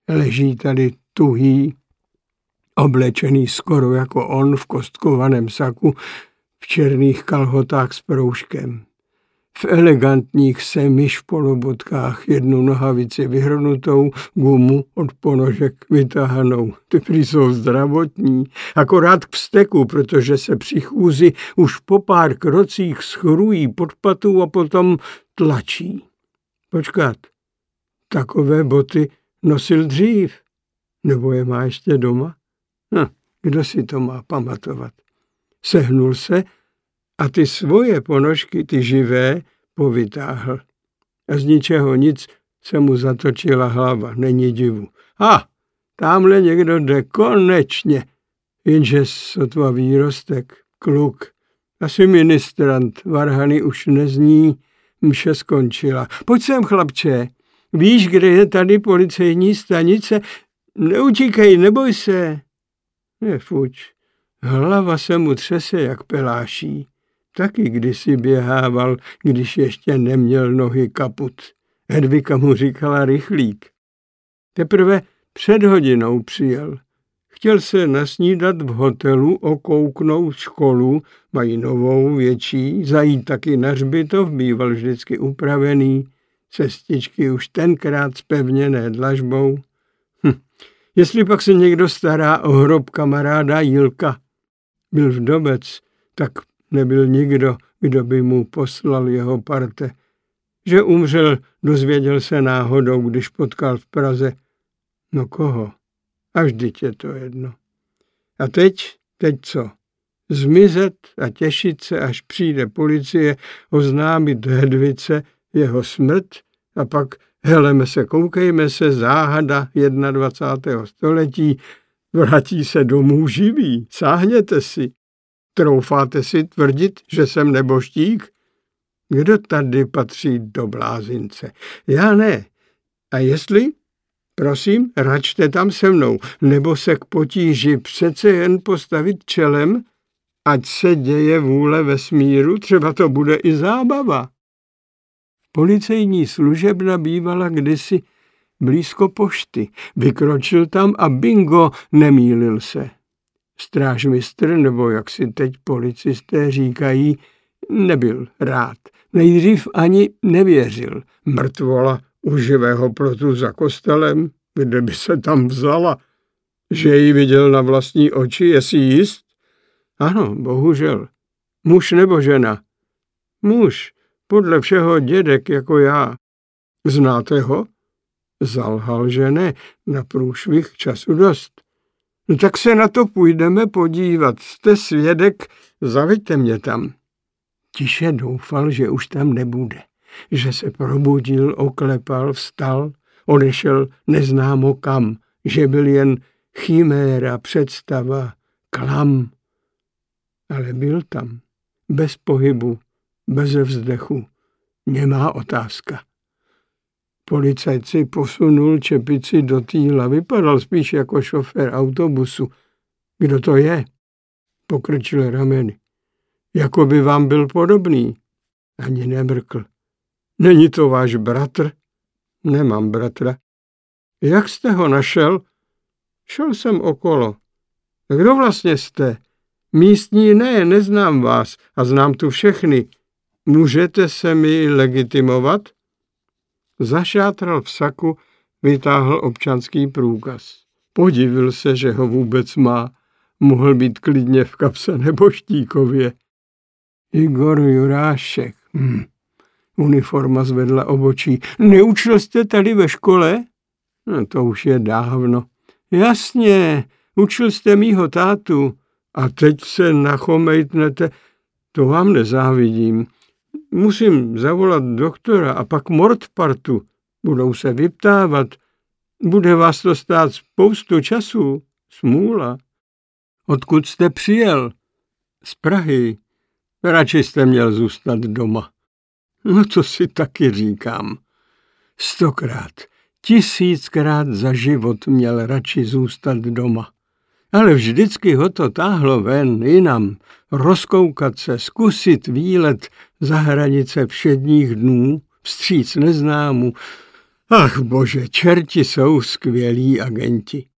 Leží tady tuhý, oblečený skoro jako on v kostkovaném saku, v černých kalhotách s proužkem. V elegantních semíš polobotkách, jednu nohavici vyhrnutou, gumu od ponožek vytáhanou. Ty prý jsou zdravotní, akorát k vzteku, protože se při chůzi už po pár krocích schrují pod patou a potom tlačí. Počkat, takové boty nosil dřív, nebo je má ještě doma? Kdo si to má pamatovat? Sehnul se a ty svoje ponožky, ty živé, povytáhl. A z ničeho nic se mu zatočila hlava, není divu. Támhle někdo jde, konečně. Jenže sotva výrostek, kluk, asi ministrant, varhany už nezní, mše skončila. Pojď sem, chlapče, víš, kde je tady policejní stanice? Neutíkej, neboj se. Fuč, hlava se mu třese jak peláší. Taky kdysi běhával, když ještě neměl nohy kaput. Hedvika mu říkala rychlík. Teprve před hodinou přijel. Chtěl se nasnídat v hotelu, okouknout školu, mají novou, větší, zajít taky na hřbitov, býval vždycky upravený, cestičky už tenkrát zpevněné dlažbou. Jestli pak se někdo stará o hrob kamaráda Jilka, byl vdobec, tak nebyl nikdo, kdo by mu poslal jeho parte. Že umřel, dozvěděl se náhodou, když potkal v Praze. No koho? A vždyť je to jedno. A teď co? Zmizet a těšit se, až přijde policie, oznámit Hedvice jeho smrt a pak heleme se, koukejme se, záhada 21. století, vrátí se domů živý, sáhněte si. Troufáte si tvrdit, že jsem neboštík? Kdo tady patří do blázince? Já ne. A jestli? Prosím, račte tam se mnou, nebo se k potíži přece jen postavit čelem, ať se děje vůle vesmíru, třeba to bude i zábava. Policejní služebna bývala kdysi blízko pošty. Vykročil tam a bingo, nemýlil se. Strážmistr, nebo jak si teď policisté říkají, nebyl rád. Nejdřív ani nevěřil. Mrtvola u živého plotu za kostelem, kde by se tam vzala. Že ji viděl na vlastní oči, je si jist? Ano, bohužel. Muž nebo žena? Muž, podle všeho dědek jako já. Znáte ho? Zalhal, že ne, na průšvih času dost. No tak se na to půjdeme podívat. Jste svědek, zaveďte mě tam. Tiše doufal, že už tam nebude. Že se probudil, oklepal, vstal, odešel neznámo kam. Že byl jen chiméra, představa, klam. Ale byl tam, bez pohybu, bez vzdechu. Nemá otázka. Policajt si posunul čepici do týla, vypadal spíš jako šofér autobusu. Kdo to je? Pokrčil rameny. Jako by vám byl podobný. Ani nemrkl. Není to váš bratr? Nemám bratra. Jak jste ho našel? Šel jsem okolo. Kdo vlastně jste? Místní ne, neznám vás a znám tu všechny. Můžete se mi legitimovat? Zašátral v saku, vytáhl občanský průkaz. Podivil se, že ho vůbec má. Mohl být klidně v kapse neboštíkově. Igor Jurášek. Uniforma zvedla obočí. Neučil jste tady ve škole? No, to už je dávno. Jasně, učil jste mýho tátu. A teď se nachomejtnete. To vám nezávidím. Musím zavolat doktora a pak mordpartu. Budou se vyptávat. Bude vás to stát spoustu času. Smůla. Odkud jste přijel? Z Prahy. Radši jste měl zůstat doma. No to si taky říkám. 100krát, 1000krát za život měl radši zůstat doma. Ale vždycky ho to táhlo ven, jinam, rozkoukat se, zkusit výlet za hranice všedních dnů, vstříc neznámu. Ach bože, čerti jsou skvělí agenti.